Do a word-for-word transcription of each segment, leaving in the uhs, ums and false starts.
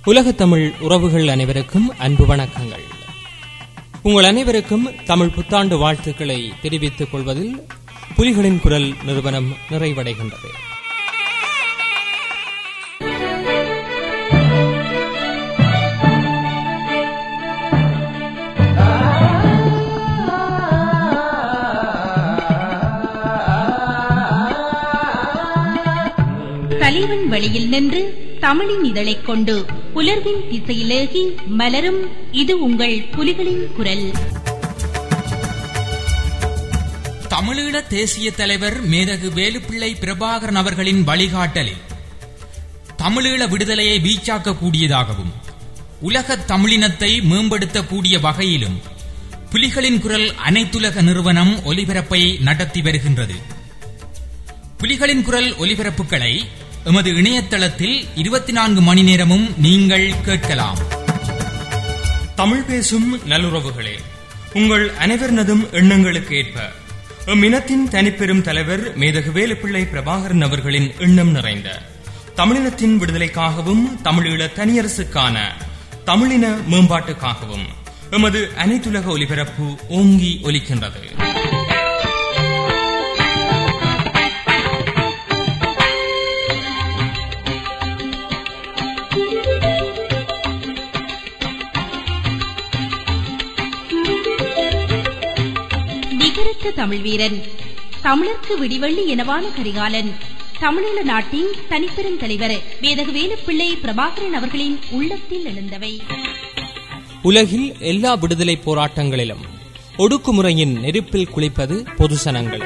உலகத் தமிழ் உறவுகள் அனைவருக்கும் அன்பு வணக்கங்கள். உங்கள் அனைவருக்கும் தமிழ் புத்தாண்டு வாழ்த்துக்களை தெரிவித்துக் கொள்வதில் புலிகளின் குரல் நிறுவனம் நிறைவடைகின்றது. தலைவன் வழியில் நின்று தமிழின் இதழைக் கொண்டு புலர்வின் திசையிலேகி மலரும் இது உங்கள் புலிகளின் குரல். தமிழீழ தேசிய தலைவர் மேதகு வேலுப்பிள்ளை பிரபாகரன் அவர்களின் வழிகாட்டலில் தமிழீழ விடுதலையை வீச்சாக்கக்கூடியதாகவும் உலக தமிழினத்தை மேம்படுத்தக்கூடிய வகையிலும் புலிகளின் குரல் அனைத்துலக நிறுவனம் ஒலிபரப்பை நடத்தி வருகின்றது. புலிகளின் குரல் ஒலிபரப்புகளை எமது இணையதளத்தில் இருபத்தி நான்கு மணி நேரமும் நீங்கள் கேட்கலாம். தமிழ் பேசும் நல்லுறவுகளே, உங்கள் அனைவரினதும் எண்ணங்களுக்கு ஏற்ப எம் இனத்தின் தனிப்பெரும் தலைவர் மேதகு வேலுப்பிள்ளை பிரபாகரன் அவர்களின் எண்ணம் நிறைந்த தமிழினத்தின் விடுதலைக்காகவும் தமிழீழ தனியரசுக்கான தமிழின மேம்பாட்டுக்காகவும் எமது அனைத்துலக ஒலிபரப்பு ஓங்கி ஒலிக்கின்றது. தமிழ் வீரன், தமிழர்க்கு விடிவள்ளி எனவான கரிகாலன், தமிழீழ நாட்டின் தனிப்பெரும் தலைவர் மேதகு வேலுப்பிள்ளை பிரபாகரன் அவர்களின் உள்ளத்தில் எழுந்தவை. உலகில் எல்லா விடுதலை போராட்டங்களிலும் ஒடுக்குமுறையின் நெருப்பில் குளிப்பது பொதுசனங்கள்.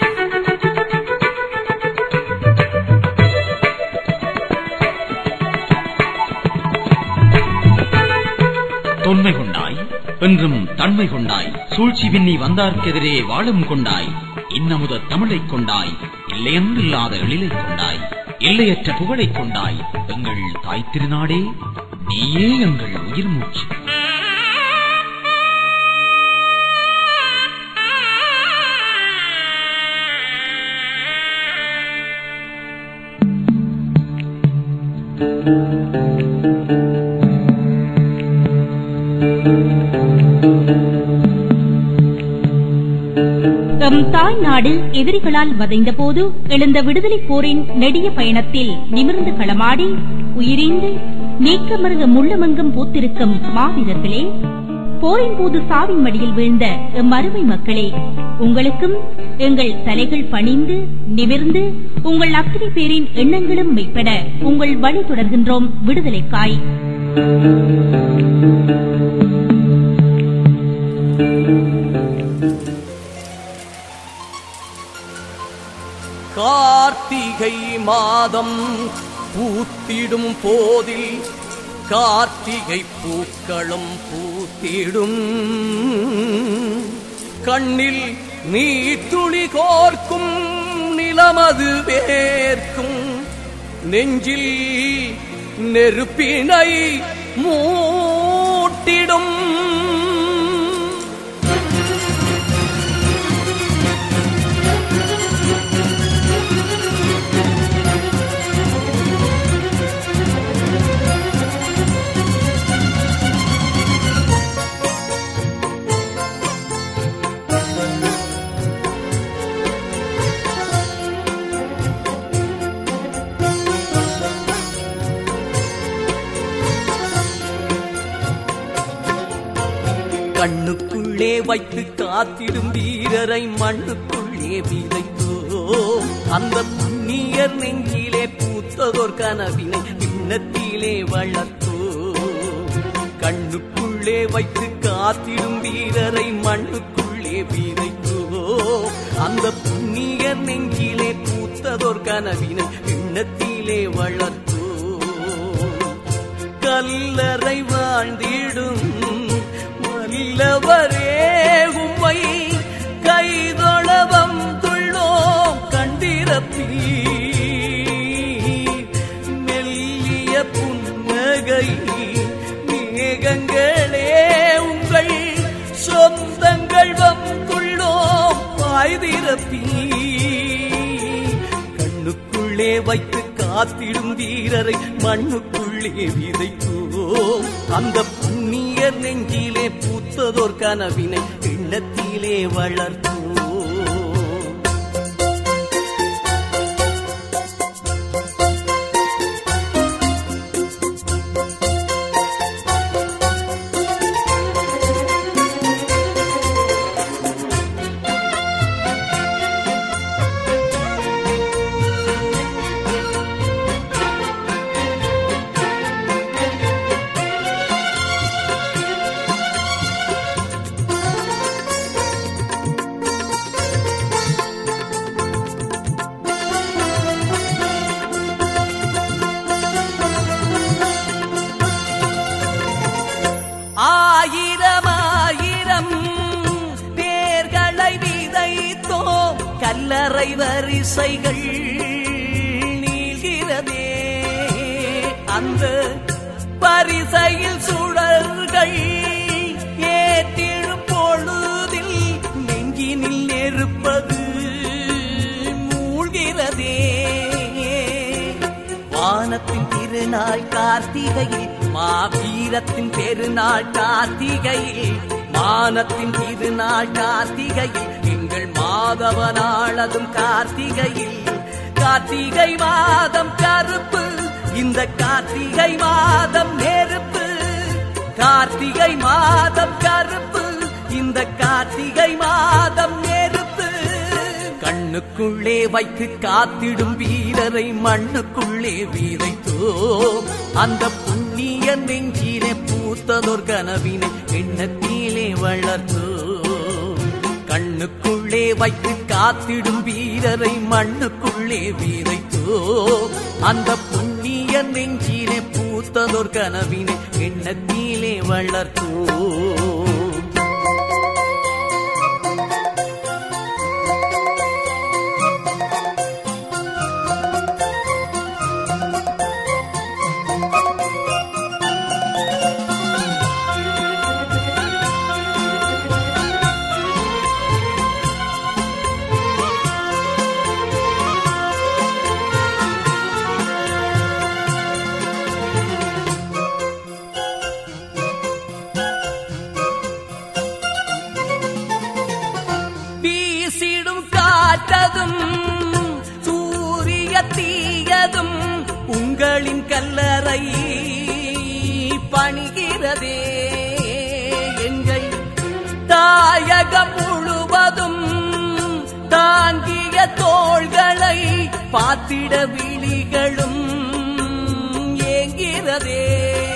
தொன்மை கொண்டாய், என்றும் தன்மை கொண்டாய், சூழ்ச்சி விண்ணி வந்தார்க்கெதிரே வாழும் கொண்டாய், இன்னமுத தமிழைக் கொண்டாய், இல்லையென்றில்லாத எழிலை கொண்டாய், எல்லையற்ற புகழைக் கொண்டாய், எங்கள் தாய் திருநாடே நீயே எங்கள் உயிர் மூச்சு. எம் தாய் நாடு எதிரிகளால் வதைந்த போது எழுந்த விடுதலை போரின் நெடிய பயணத்தில் நிமிர்ந்து களமாடி உயிரிந்து நீக்கமருக முள்ளமெங்கும் பூத்திருக்கும் மாவீரர்களே, போரின் போது சாவின் மடியில் வீழ்ந்த எம் அருமை மக்களே, உங்களுக்கும் எங்கள் தலைகள் பணிந்து நிமிர்ந்து உங்கள் அத்தனை பேரின் எண்ணங்களும் மெய்ப்பட உங்கள் வழி தொடர்கின்றோம் விடுதலைக்காய். கார்த்திகை மாதம் பூத்திடும் போதில் கார்த்திகை பூக்களும் பூத்திடும், கண்ணில் நீர் துளி கோர்க்கும் நிலமது வேர்க்கும், நெஞ்சில் நெருப்பினை மூட்டிடும். கண்ணுக்குள்ளே வைத்து காத்திடும் வீரரை மண்ணுக்குள்ளே விதைத்தோ, அந்த புண்ணியர் நெஞ்சிலே பூத்ததோர் கனவினை பின்னத்திலே வளர்த்தோ. கண்ணுக்குள்ளே வைத்து காத்திடும் வீரரை மண்ணுக்குள்ளே விதைத்தோ, அந்த புண்ணியர் நெஞ்சிலே பூத்ததோர் கனவினை பின்னத்திலே வளர்த்தோ. கல்லறை வாழ்ந்திடும் இல்லவரே உம்மை கைதொழவம் துள்ளோம் கண்டிரப்பி, மெல்லிய புன்னகை மேகங்களே உங்கள் சொந்தங்கள் வந்துள்ளோம் பாய்திரப்பி. கண்ணுக்குள்ளே வைத்து காத்திடும் வீரரை மண்ணுக்குள்ளே விதைத்தோ, வளர்த்தோம். அந்த புண்ணிய நெஞ்சிலே பூத்ததோர் கனவினை எண்ணத்திலே வளர்த்தோம். கல்லறை வரிசைகள் நீள்கிறதே, அந்த பரிசையில் சுடர்கள் ஏற்றிடும் பொழுதில் நெஞ்சினில் நெருப்பது மூழ்கிறதே. வானத்தின் திருநாள் கார்த்திகையில் மாவீரத்தின் பெருநாள் கார்த்திகையில், மானத்தின் திருநாள் கார்த்திகையில் எங்கள் மாதவனாளதும் கார்த்திகையில். கார்த்திகை மாதம் கருப்பு, இந்த கார்த்திகை மாதம் நெருப்பு. கார்த்திகை மாதம் கருப்பு, இந்த கார்த்திகை மாதம் நெருப்பு. கண்ணுக்குள்ளே வைத்து காத்திடும் வீரரை மண்ணுக்குள்ளே வீரைத்தோம். அந்த புண்ணிய நெஞ்சிலே பூத்ததோர் கனவினை எண்ணத்திலே வளர்த்தோம். கண்ணுக்குள்ளே வைத்து காத்திடும் வீரரை மண்ணுக்குள்ளே வீரைத்தோம். அந்த புண்ணிய நெஞ்சிலே பூத்ததோர் கனவினை எண்ணத்திலே வளர்த்தோம். சூரிய தீயதும் உங்களின் கல்லறை பணிகிறதே. எங்கள் தாயகம் முழுவதும் தாங்கிய தோள்களை பார்த்திட விழிகளும் ஏங்கிறதே.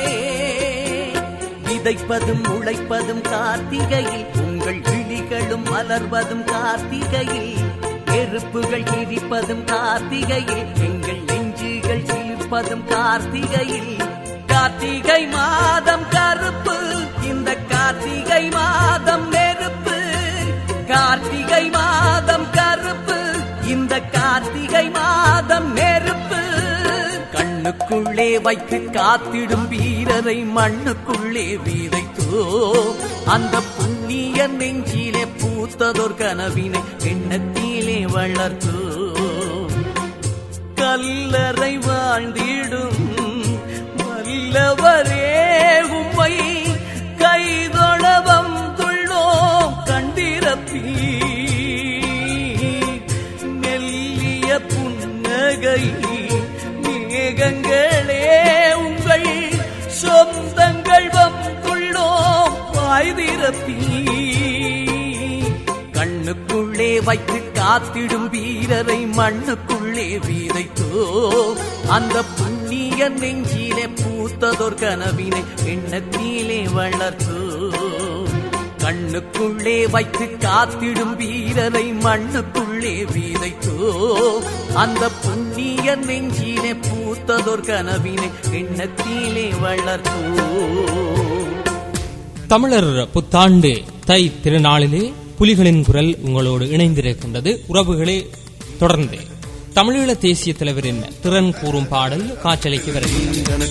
விதைப்பதும் உழைப்பதும் கார்த்திகையில், உங்கள் விழிகளும் மலர்வதும் கார்த்திகையில். நெருப்புகள் எரிப்பதும் கார்த்திகையில், எங்கள் நெஞ்சுகள் சிலிர்ப்பதும் கார்த்திகையில். கார்த்திகை மாதம் கருப்பு, இந்த கார்த்திகை மாதம் நெருப்பு. கார்த்திகை மாதம் கருப்பு, இந்த கார்த்திகை மாதம் நெருப்பு. கண்ணுக்குள்ளே வைத்து காத்திடும் வீரரை மண்ணுக்குள்ளே வீரைத்தோம். அந்த புண்ணிய நெஞ்சிலே பூத்ததோர் கனவினை எண்ணத்திலே வளர்த்தோம். கல்லறை வாழ்ந்திடும் வல்லவரே உம்மை கைதொழ வந்துள்ளோம் கண்டிரப்பி. மெல்லிய புன்னகை மேகங்களே உங்கள் சொந்தங்கள் வந்துள்ளோம் வாய்திரப்பி. கண்ணுக்குள்ளே வைத்து காத்திடும் வீரரை மண்ணுக்குள்ளே வீரைத்தோம். அந்த புண்ணிய நெஞ்சிலே பூத்ததோர் கனவினை எண்ணத்திலே வளர்த்தோம். கண்ணுக்குள்ளே வைத்து காத்திடும் வீரரை மண்ணுக்குள்ளே வீரைத்தோம். அந்த புண்ணிய நெஞ்சிலே பூத்ததோர் கனவினை எண்ணத்திலே வளர்த்தோம். தமிழர் புத்தாண்டு தை திருநாளிலே புலிகளின் குரல் உங்களோடு இணைந்திருக்கின்றது. உறவுகளே, தொடர்ந்து தமிழீழ தேசிய தலைவரின் திறன் கூறும் பாடல் காற்றலைக்கு வருகிறது.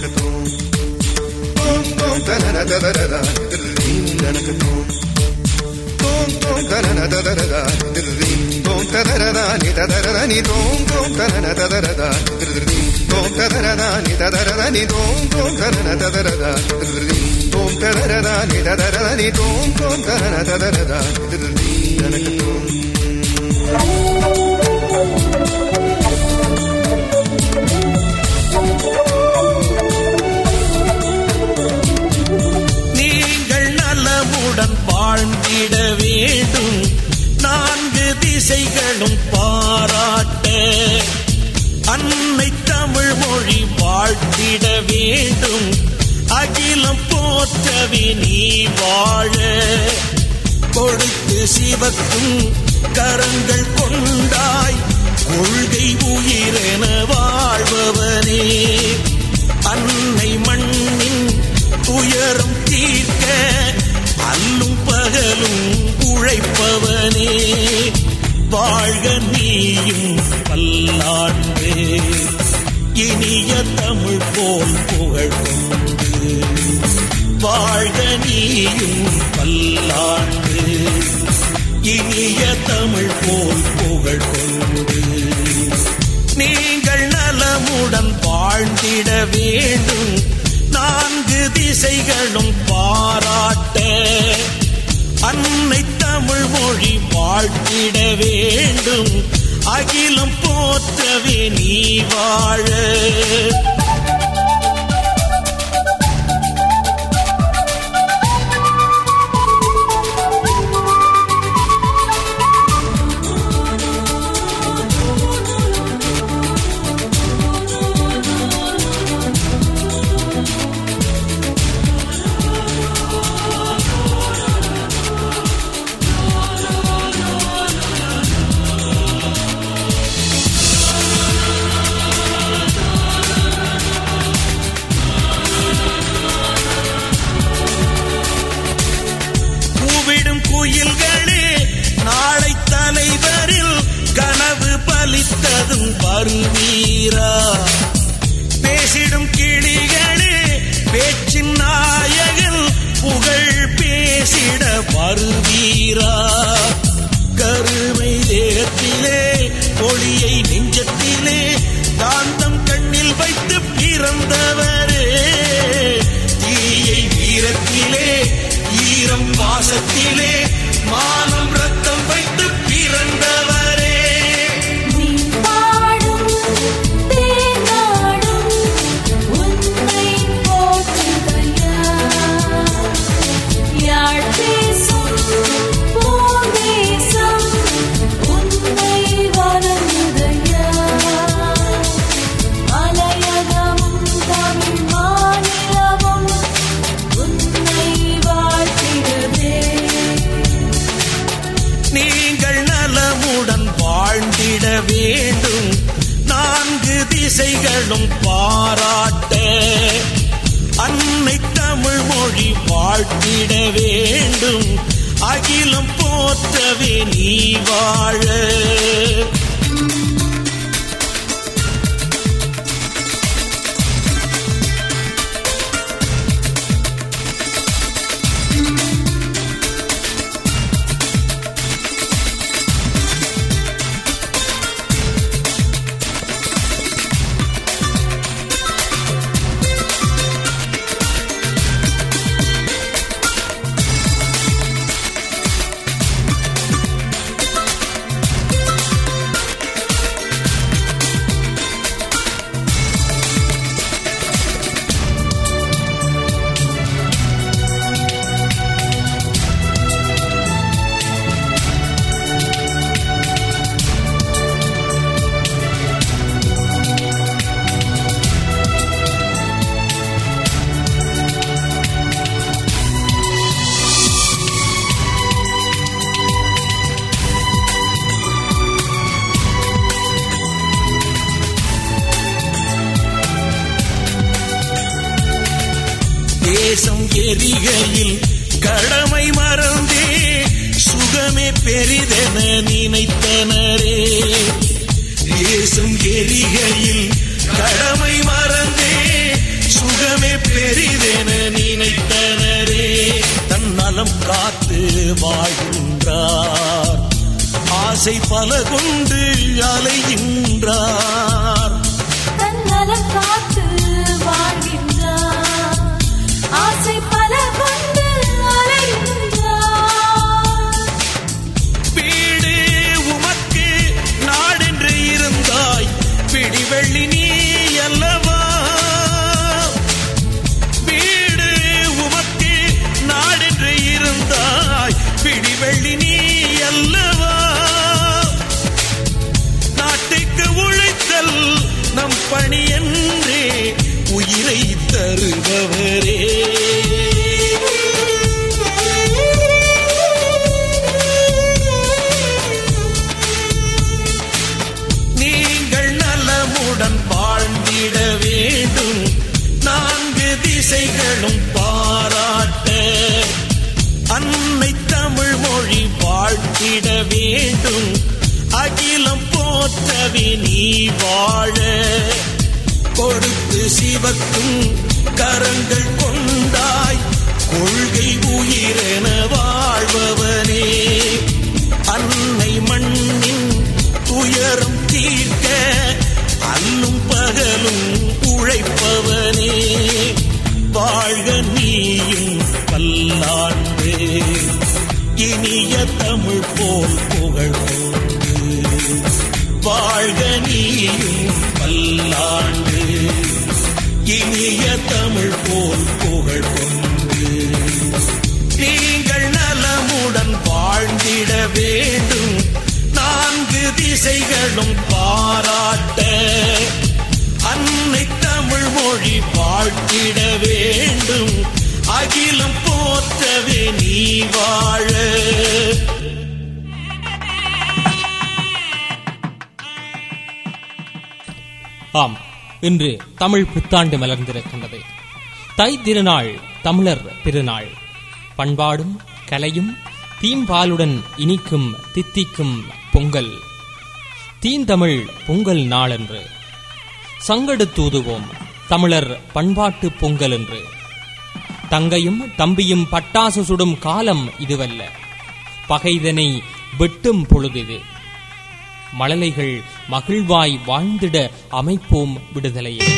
Dum dum da da da da da da, dum dum da da da ததரதானி ததரதனி தோம் தோம் தனன ததரதா தோம் ததரதானி ததரதனி தோம் தோம் தனன ததரதா தோம் ததரதானி ததரதனி தோம் தோம் தனன ததரதா தனக்கு தோம். நீங்கள் நலமுடன் வாழ்ந்திட வேண்டும், நான்கு திசைகளும் பாராட்ட அன்னை தமிழ் மொழி வாழ்த்திட வேண்டும், அகிலம் போற்றவே நீ வாழ கொடுத்து சிவக்கும் கரங்கள் கொண்டாய் கொள்கை உயிரென வாழ்பவனே, அன்னை மண்ணின் துயரம் தீர்க்க அல்லும் பகலும் உழைப்பவனே, வாழ்க நீயும் பல்லாண்டு இனிய தமிழ் போல் புகழ் கொண்டு, வாழ்க நீயும் பல்லாண்டு இனிய தமிழ் போல் புகழ் கொண்டு. நீங்கள் நலமுடன் வாழ்ந்திட வேண்டும், நான்கு திசைகளும் பாராட்ட அன்னை தமிழ் மொழி வாழ்த்திட வேண்டும், அகிலம் போற்றவே நீ வாழ. குயில்களே நாளை தலைவரில் கனவு பலித்ததும் வருவீரா, பேசிடும் கிளிகளே பேச்சின் நாயகன் புகழ் பேசிட வருவீரா, கருமை தேகத்திலே ஒளியை நெஞ்சத்திலே காந்தம் கண்ணில் வைத்து பிறந்தவரே, தீயை வீரத்திலே ஈரம் வாசத்திலே மானம் ரத்தம் வைத்து பிறந்தவரே, வேண்டும் நான்கு திசைகளும் பாராட்ட அன்னை தமிழ் மொழி வாழ்த்திட வேண்டும், அகிலம் போற்றவே நீ வாழ. தேசம் எரிகையில் கடமை மறந்தே சுகமே பெரிதென நினைத்தனரே, தேசம் எரிகையில் கடமை மறந்தே சுகமே பெரிதென நினைத்தனரே, தன் நலம் காத்து வாழ்கின்றார், ஆசை ஆசை பல கொண்டு அலைகின்றார். தன்னலம் காத்து வாழ்கின்றார். ஆசை பல கொண்டு அலைகின்றார். வீடு உமக்கு நாடென்று இருந்தாய், பிடிவெள்ளி நீ அல்லவா. வீடு உமக்கு நாடென்று இருந்தாய், பிடிவெள்ளி நீ அல்லவா. நாட்டுக்கு உழைத்தல் நம் பணி என்றே உயிரை தருபவரே. நீங்கள் நலமுடன் வாழ்ந்திட வேண்டும், நான்கு திசைகளும் பாராட்ட. அன்னை தமிழ் மொழி வாழ்த்திட வேண்டும், அகிலம் போற்றவே நீ வாழ. கொடுத்து சிவக்கும் கரங்கள் கொண்டாய், கொள்கை உயிரென வாழ்பவனே. அன்னை மண்ணின் துயரம் தீர்க்க அல்லும் பகலும் உழைப்பவனே. வாழ்க நீயும் பல்லாண்டு, இனிய தமிழ் போல் புகழ் கொண்டு. வாழ்க நீயும் பல்லாண்டு, இனிய தமிழ் போல் புகழ் கொண்டு. நீங்கள் நலமுடன் வாழ்ந்திட வேண்டும், நான்கு திசைகளும் பாராட்ட. அன்னை தமிழ் மொழி வாழ்த்திட வேண்டும், அகிலம் போற்றவே நீ வாழ. ஆம், இன்று தமிழ் புத்தாண்டு மலர்ந்திருக்கின்றது. தை திருநாள் தமிழர் பெருநாள். பண்பாடும் கலையும் தீம்பாலுடன் இனிக்கும் தித்திக்கும் பொங்கல். தீந்தமிழ் பொங்கல் நாளன்று சங்கெடுத்தூதுவோம் தமிழர் பண்பாட்டு பொங்கல் என்று. தங்கையும் தம்பியும் பட்டாசு சுடும் காலம் இதுவல்ல, பகைதனை வெட்டும் பொழுது. மழலைகள் மகிழ்வாய் வாழ்ந்திட அமைப்போம் விடுதலையை.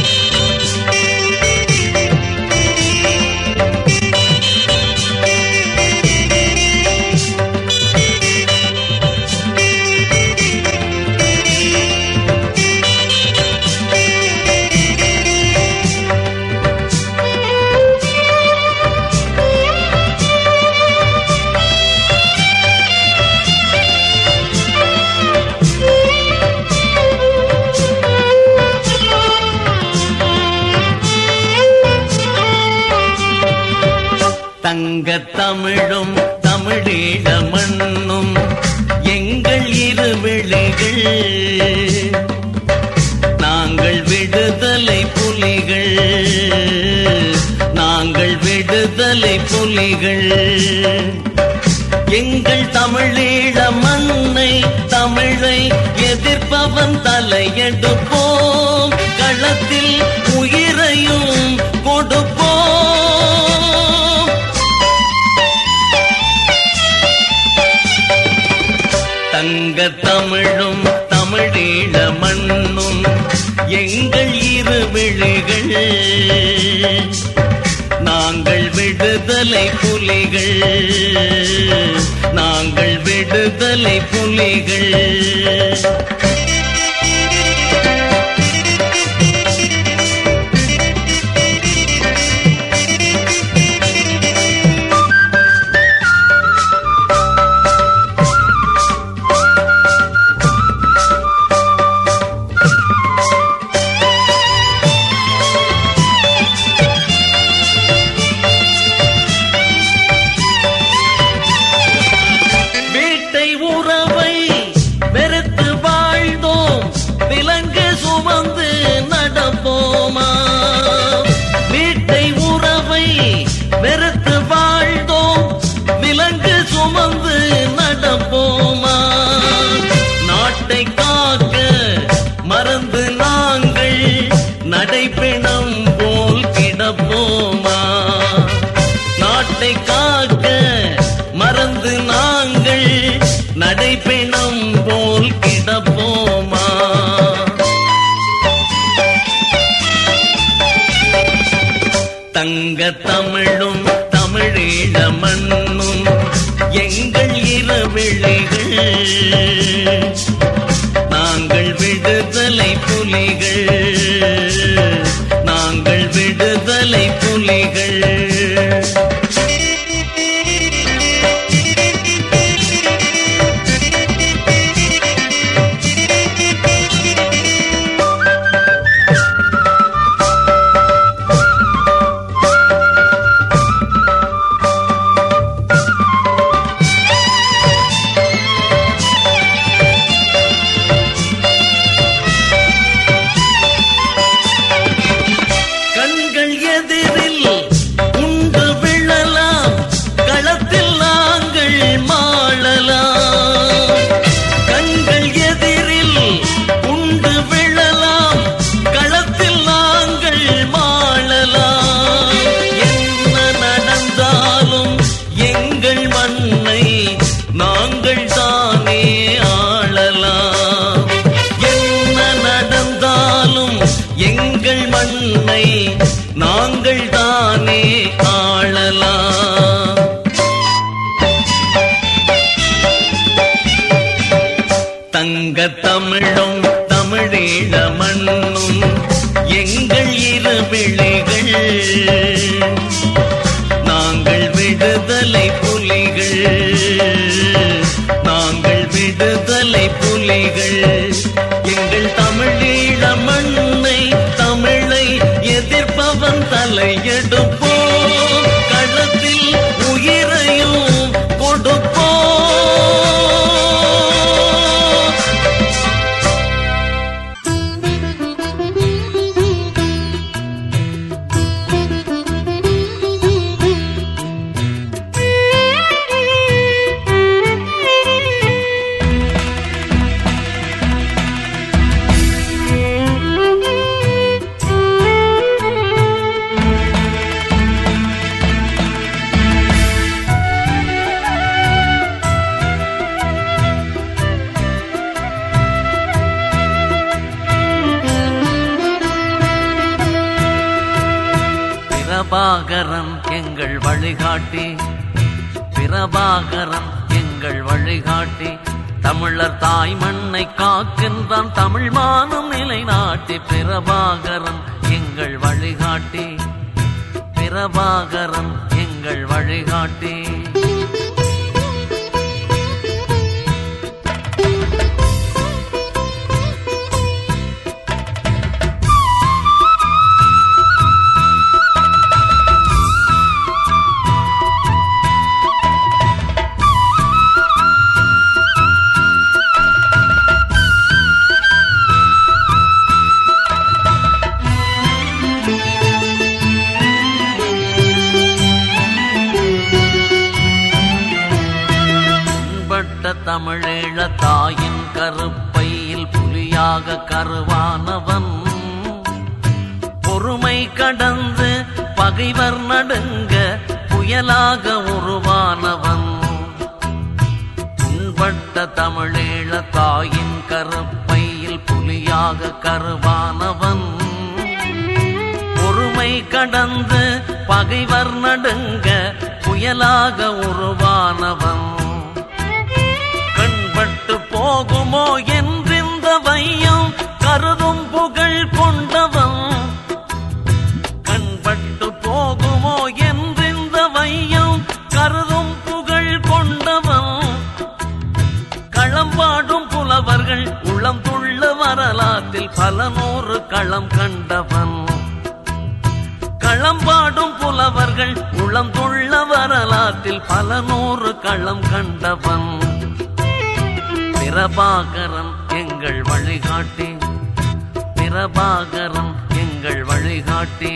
தங்க தமிழும் தமிழீழ மண்ணும் எங்கள் இருவிழிகள். நாங்கள் விடுதலை புலிகள், நாங்கள் விடுதலை புலிகள். எங்கள் தமிழீழ மண்ணை தமிழை எதிர்ப்பவன் தலையெடுப்போம், களத்தில் உயிரையும் கொடுப்போம். தங்க தமிழும் தமிழீழ மண்ணும் எங்கள் இருவிழிகள். நாங்கள் விடுதலை புலிகள், நாங்கள் விடுதலை புலிகள். வேட்டை உறவை வெறுத்து வாழ் நடைபெணம் போல் கிடப்போமா? தங்க தமிழும் தமிழீழ மண்ணும் எங்கள் இரவிழிகள், நாங்கள் விடுதலை புலிகள், நாங்கள் விடுதலை புலிகள். நாங்கள் தானே ஆளலாம். தங்க தமிழும் தமிழீழ மண்ணும் எங்கள் இரவிழிகள், நாங்கள் விடுதலை புலிகள், நாங்கள் விடுதலை புலிகள். எங்கள் தமிழீழ மண்ணை தமிழை எதிர்ப்பவன் தலையெடுப்போம், களத்தில் உயிரையும் கொடுப்போம். பிரபாகரன் எங்கள் வழிகாட்டி, பிரபாகரன் எங்கள் வழிகாட்டி, தமிழர் தாய் மண்ணை காக்கின்றான் தமிழ் மானம் நிலைநாட்டி. பிரபாகரன் எங்கள் வழிகாட்டி, பிரபாகரன் எங்கள் வழிகாட்டி. தமிழீழ தாயின் கருப்பையில் புலியாக கருவானவன், பொறுமை கடந்து பகைவர் நடுங்க புயலாக உருவானவன். புண்பட்ட தமிழீழ தாயின் கருப்பையில் புலியாக கருவானவன், பொறுமை கடந்து பகைவர் நடுங்க புயலாக உருவானவன். கண்பட்டு போகுமோ என்றிந்த வையம் கருதும் புகழ் கொண்டவன், கண்பட்டு போகுமோ என்றிந்த வையம் கருதும் புகழ் கொண்டவன். களம்பாடும் புலவர்கள் உளம் துள்ள வரலாற்றில் பல நூறு களம் கண்டவன், களம்பாடும் புலவர்கள் உளம் துள்ள வரலாற்றில் பல நூறு களம் கண்டவன். பிரபாகரன் எங்கள் வழிகாட்டி, பிரபாகரன் எங்கள் வழிகாட்டி.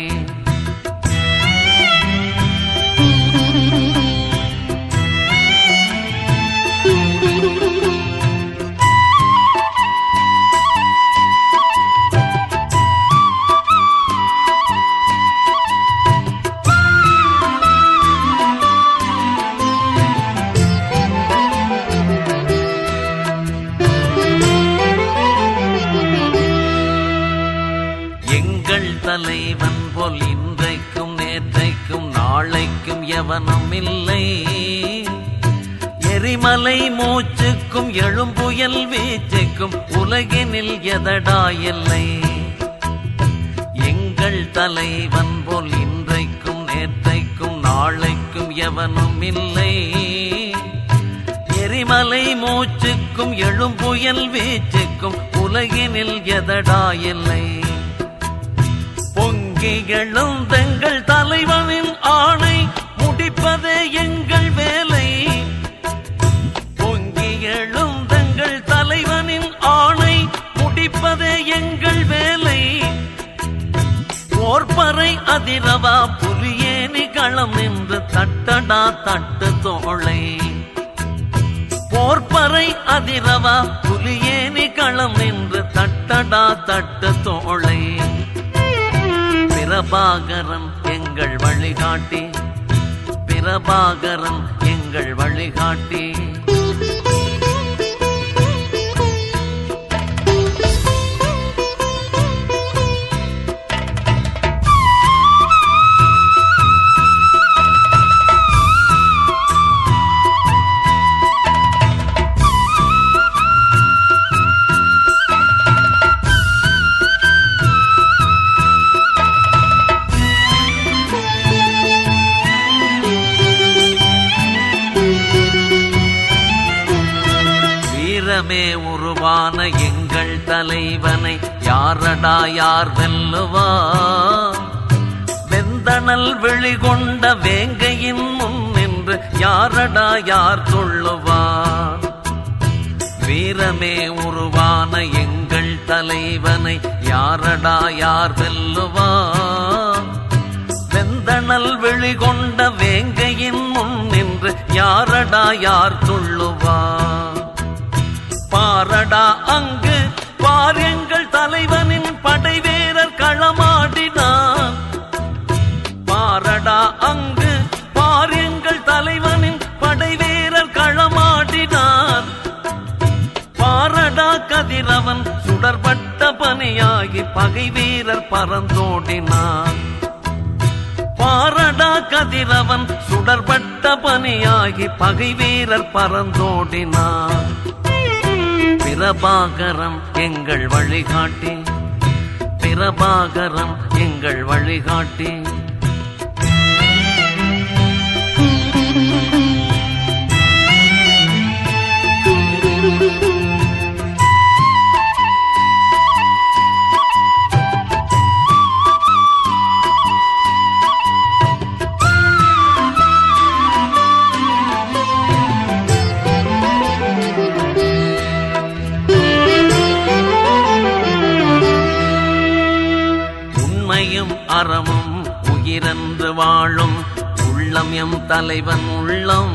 எவனும் இல்லை. எரிமலை மூச்சுக்கும் எழும்புயல் வீச்சுக்கும் உலகினில் எதடா இல்லை. எங்கள் தலைவன் போல் இன்றைக்கும் நேற்றைக்கும் நாளைக்கும் எவனும் இல்லை. எரிமலை மூச்சுக்கும் எழும்புயல் வீச்சுக்கும் உலகினில் எதடா இல்லை. பொங்கி எழுந்தெங்கள் தலைவனின் ஆணை முடிப்பதே எங்கள் வேலை. பொங்கி எழுந்தெங்கள் தலைவனின் ஆணை முடிப்பதே எங்கள் வேலை. போர்ப்பறை அதிரவா புலியேனி களம் நின்று தட்டடா தட்டு தோளை. போர்ப்பறை அதிரவா புலியேனி களம் நின்று தட்டடா தட்டு தோளை. பிரபாகரன் எங்கள் வழிகாட்டி, பிரபாகரன் எங்கள் வழிகாட்டி. வீரமே உருவான எங்கள் தலைவனை யாரடா யார் வெல்லுவார். வெந்தனல் வெளிகொண்ட வேங்கையின் முன் நின்று யாரடா யார் கொள்ளுவார். வீரமே உருவான எங்கள் தலைவனை யாரடா யார் வெல்லுவார். வெந்தனல் வெளிகொண்ட வேங்கையின் முன் நின்று யாரடா யார் கொள்ளுவார். பாரடா அங்கு பார் எங்கள் தலைவனின் படை வீரர் களமாடினார். பாரடா அங்கு பார் எங்கள் தலைவனின் படை வீரர் களமாடினார். பாரடா கதிரவன் சுடர்பட்ட பனியாகி பகை வீரர் பறந்தோடினார். பாரடா கதிரவன் சுடர்பட்ட பனியாகி பகை வீரர் பறந்தோடினார். பிரபாகரம் எங்கள் வழிகாட்டி, பிரபாகரம் எங்கள் வழிகாட்டி. அறமும் உயிரென்று வாழும் உள்ளம் எம் தலைவன் உள்ளம்.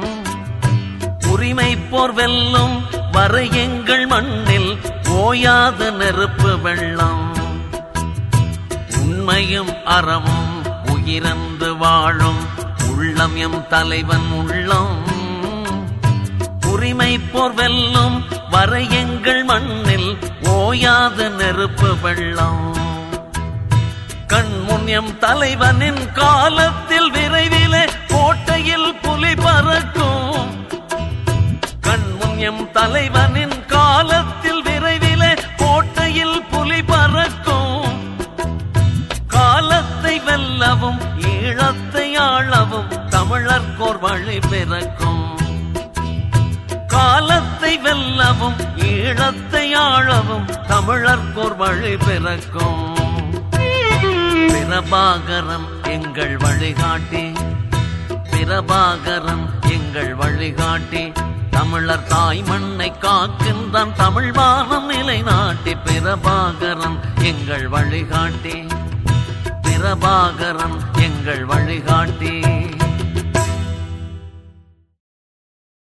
உரிமை போர் வெல்லும் வரை எங்கள் மண்ணில் ஓயாத நெருப்பு வெள்ளம். உண்மையும் அறமும் உயிரென்று வாழும் உள்ளம் எம் தலைவன் உள்ளம். உரிமை போர் வெல்லும் வரை எங்கள் மண்ணில் ஓயாத நெருப்பு வெள்ளம். கண்முன் எம் தலைவனின் காலத்தில் விரைவிலே கோட்டையில் புலி பறக்கும். கண்முன் எம் தலைவனின் காலத்தில் விரைவிலே கோட்டையில் புலி பறக்கும். காலத்தை வெல்லவும் ஈழத்தை ஆளவும் தமிழர்கோர் வழி பிறக்கும். காலத்தை வெல்லவும் ஈழத்தை ஆளவும் தமிழர்கோர் வழி பிறக்கும். பிரபாகரம் எங்கள் வழிகாட்டி, பிரபாகரம் எங்கள் வழிகாட்டி. தமிழர் தாய் மண்ணை காக்கின்றான் தமிழ் வானம் நிலைநாட்டி. பிரபாகரம் எங்கள் வழிகாட்டி, பிரபாகரம் எங்கள் வழிகாட்டி.